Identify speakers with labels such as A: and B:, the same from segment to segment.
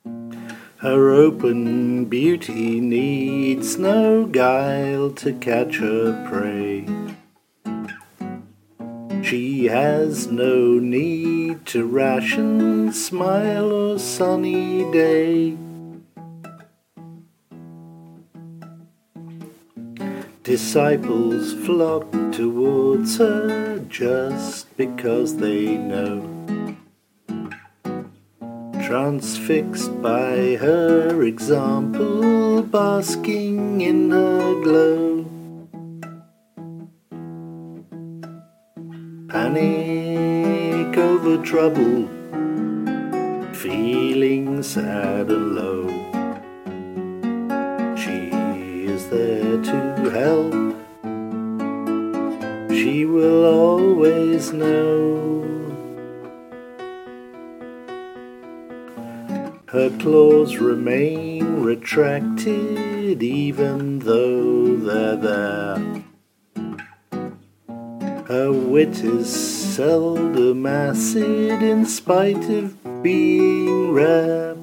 A: Her open beauty needs no guile to catch her prey. She has no need to ration smile or sunny day. Disciples flock towards her just because they know. Transfixed by her example, basking in her glow. Panic over trouble, feeling sad and low. She is there to help, she will always know. Her claws remain retracted even though they're there. Her wit is seldom acid in spite of being rare.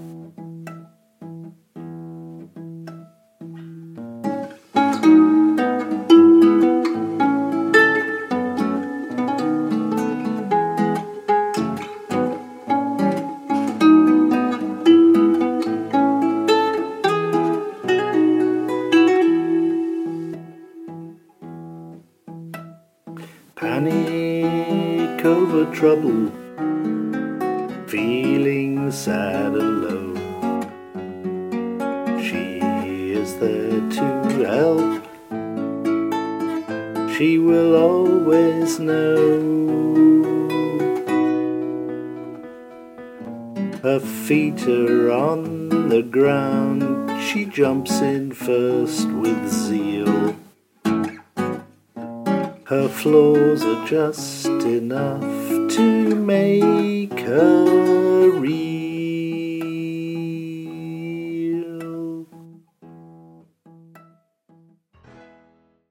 A: Panic over trouble, feeling sad and low. She is there to help, she will always know. Her feet are on the ground, she jumps in first with zeal. Her flaws are just enough to make her real.